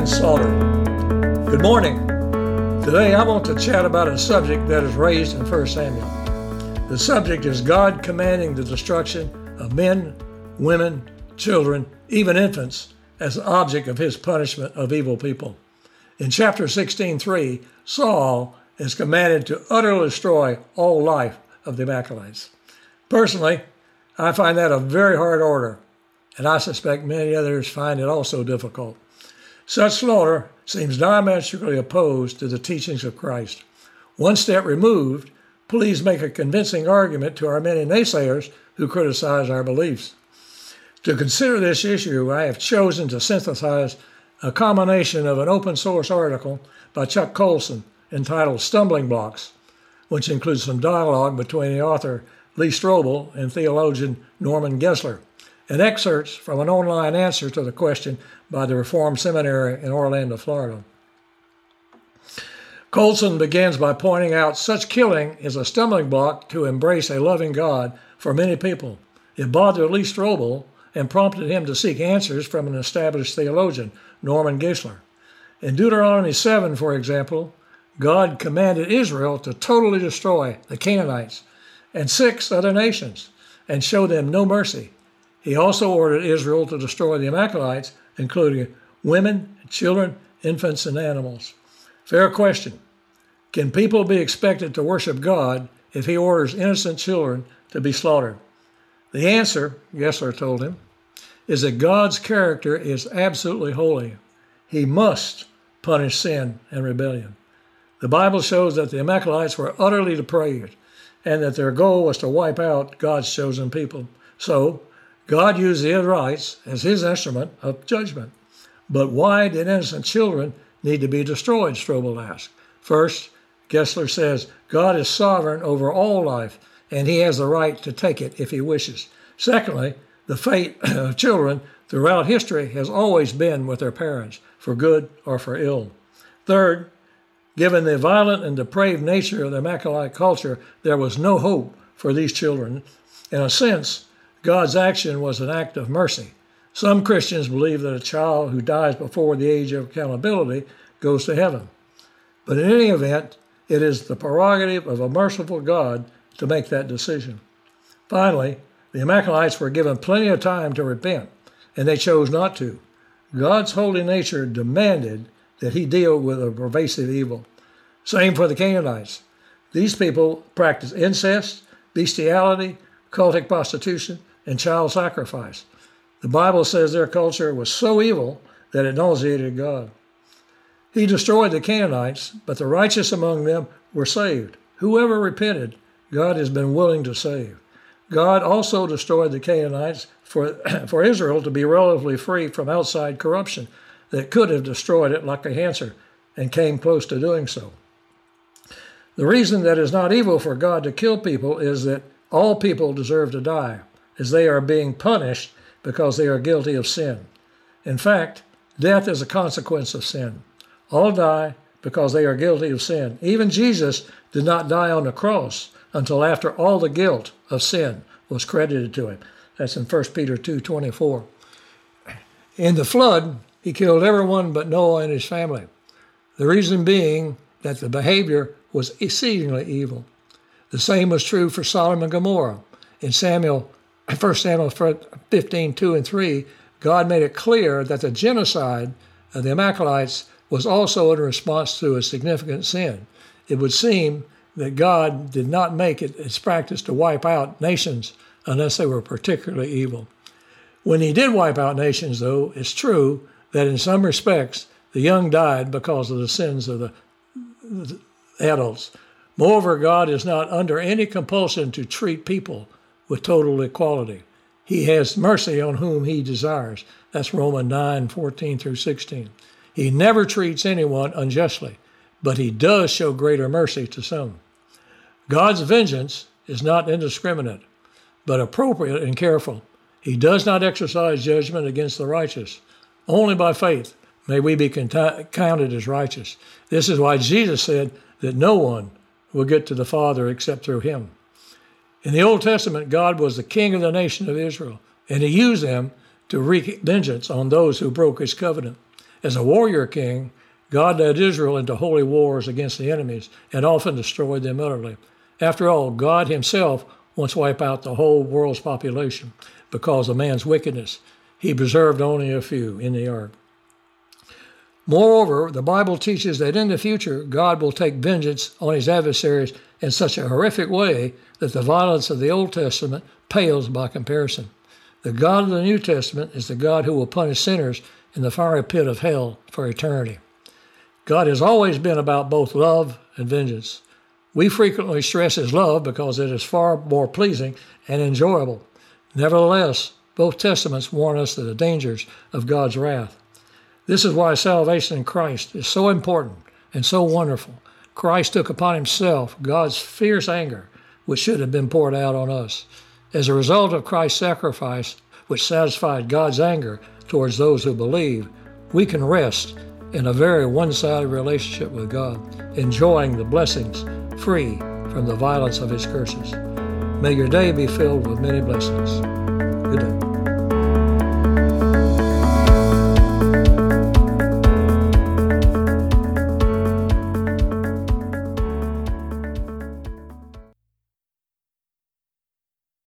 and slaughter. Good morning. Today I want to chat about a subject that is raised in 1 Samuel. The subject is God commanding the destruction of men, women, children, even infants, as the object of his punishment of evil people. In chapter 16:3, Saul is commanded to utterly destroy all life of the Amalekites. Personally, I find that a very hard order, and I suspect many others find it also difficult. Such slaughter seems diametrically opposed to the teachings of Christ. One step removed, please make a convincing argument to our many naysayers who criticize our beliefs. To consider this issue, I have chosen to synthesize a combination of an open source article by Chuck Colson entitled Stumbling Blocks, which includes some dialogue between the author Lee Strobel and theologian Norman Geisler, and excerpts from an online answer to the question by the Reformed Seminary in Orlando, Florida. Colson begins by pointing out such killing is a stumbling block to embrace a loving God for many people. It bothered Lee Strobel and prompted him to seek answers from an established theologian, Norman Geisler. In Deuteronomy 7, for example, God commanded Israel to totally destroy the Canaanites and 6 other nations and show them no mercy. He also ordered Israel to destroy the Amalekites, including women, children, infants, and animals. Fair question. Can people be expected to worship God if he orders innocent children to be slaughtered? The answer, Geisler told him, is that God's character is absolutely holy. He must punish sin and rebellion. The Bible shows that the Amalekites were utterly depraved and that their goal was to wipe out God's chosen people. So, God used the Israelites as his instrument of judgment. But why did innocent children need to be destroyed, Strobel asked. First, Geisler says God is sovereign over all life, and he has the right to take it if he wishes. Secondly, the fate of children throughout history has always been with their parents, for good or for ill. Third, given the violent and depraved nature of the Amalekite culture, there was no hope for these children. In a sense, God's action was an act of mercy. Some Christians believe that a child who dies before the age of accountability goes to heaven. But in any event, it is the prerogative of a merciful God to make that decision. Finally, the Amalekites were given plenty of time to repent, and they chose not to. God's holy nature demanded that he deal with a pervasive evil. Same for the Canaanites. These people practiced incest, bestiality, cultic prostitution, and child sacrifice. The Bible says their culture was so evil that it nauseated God. He destroyed the Canaanites, but the righteous among them were saved. Whoever repented, God has been willing to save. God also destroyed the Canaanites for Israel to be relatively free from outside corruption that could have destroyed it like a cancer and came close to doing so. The reason that it's not evil for God to kill people is that all people deserve to die, as they are being punished because they are guilty of sin. In fact, death is a consequence of sin. All die because they are guilty of sin. Even Jesus did not die on the cross until after all the guilt of sin was credited to him. That's in 1 Peter 2:24. In the flood, he killed everyone but Noah and his family. The reason being that the behavior was exceedingly evil. The same was true for Sodom and Gomorrah. In 1 Samuel 15:2 and 3, God made it clear that the genocide of the Amalekites was also in response to a significant sin. It would seem that God did not make it its practice to wipe out nations unless they were particularly evil. When he did wipe out nations, though, it's true that in some respects the young died because of the sins of the adults. Moreover, God is not under any compulsion to treat people with total equality. He has mercy on whom he desires. That's Romans 9:14 through 16. He never treats anyone unjustly, but he does show greater mercy to some. God's vengeance is not indiscriminate, but appropriate and careful. He does not exercise judgment against the righteous. Only by faith may we be counted as righteous. This is why Jesus said that no one will get to the Father except through him. In the Old Testament, God was the king of the nation of Israel, and he used them to wreak vengeance on those who broke his covenant. As a warrior king, God led Israel into holy wars against the enemies and often destroyed them utterly. After all, God himself once wiped out the whole world's population because of man's wickedness. He preserved only a few in the ark. Moreover, the Bible teaches that in the future, God will take vengeance on his adversaries in such a horrific way that the violence of the Old Testament pales by comparison. The God of the New Testament is the God who will punish sinners in the fiery pit of hell for eternity. God has always been about both love and vengeance. We frequently stress his love because it is far more pleasing and enjoyable. Nevertheless, both testaments warn us of the dangers of God's wrath. This is why salvation in Christ is so important and so wonderful. Christ took upon himself God's fierce anger, which should have been poured out on us. As a result of Christ's sacrifice, which satisfied God's anger towards those who believe, we can rest in a very one-sided relationship with God, enjoying the blessings free from the violence of his curses. May your day be filled with many blessings. Good day.